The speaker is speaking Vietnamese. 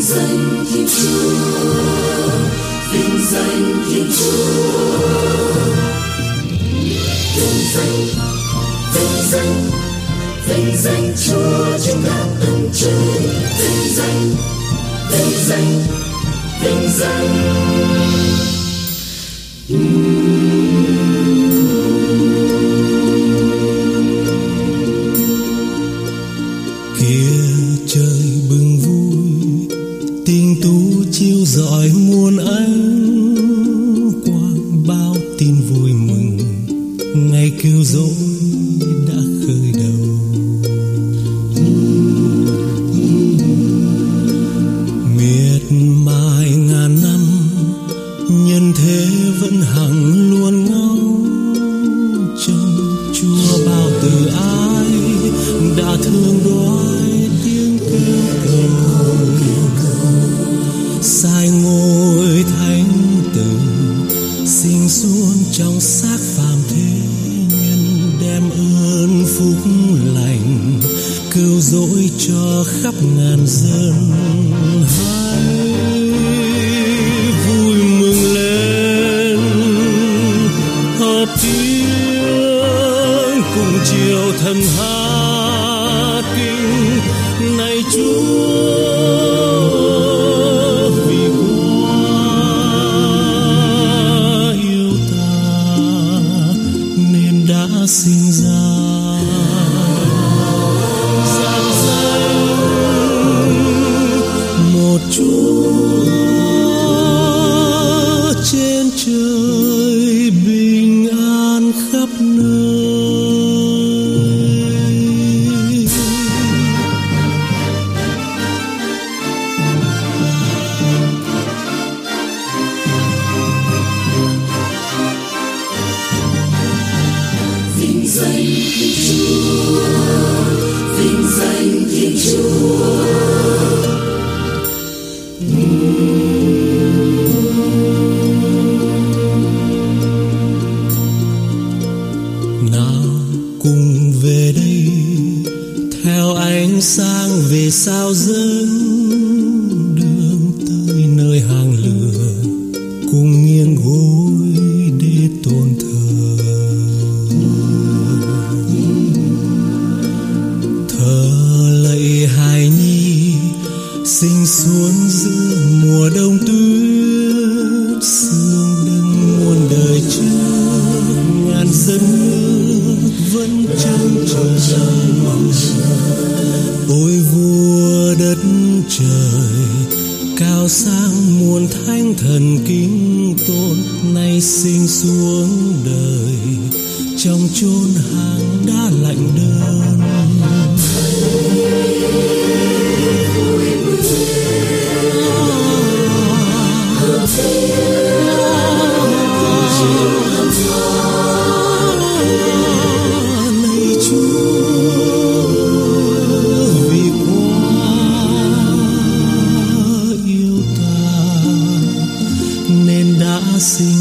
danh Thiên Chúa, vinh danh Thiên Chúa, vinh danh Chúa trên các tầng trời, vinh danh, vinh danh. Kia trời bừng vui, tinh tú chiếu rọi muôn ánh quang, bao tin vui mừng ngày cứu rỗi đã khởi đầu. Miệt mài ngàn năm, nhân thế vẫn hằng luôn ngóng trông Chúa bao từ ái đã thương đói tiếng kêu cầu. Sai ngôi thánh tử sinh xuống trong xác phàm thế nhân, đem ơn phúc lành cứu rỗi cho khắp ngàn dân. Hãy vui mừng lên, hợp tiếng cùng chiều thần hát kinh này Chúa, vì quá yêu ta nên đã sinh ra. Giảng danh một Chúa trên trời, bình an khắp nơi. Vinh danh Thiên Chúa, vinh danh Thiên Chúa. Nào cùng về đây, theo ánh sáng về sao dẫn đường tới nơi hang lửa, cùng nghiêng gối để tôn thờ. Thờ lạy hài nhi sinh xuống giữa mùa đông tuyết, sương đừng muôn đời trước, ngàn dân nước vẫn trông chờ. Ôi vua đất trời, cao sang muôn thánh thần kính tôn, nay sinh xuống đời trong chốn hang đá lạnh đơn. Này Chúa, vì quá yêu ta nên đã sinh